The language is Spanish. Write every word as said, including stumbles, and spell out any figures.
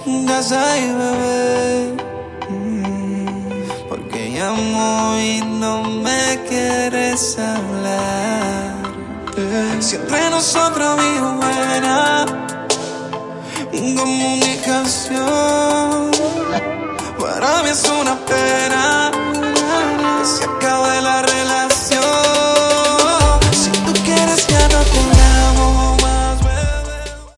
casa y bebé, mm, porque llamo y no me quieres hablar. eh. Si entre nosotros había buena comunicación, para mí es una pena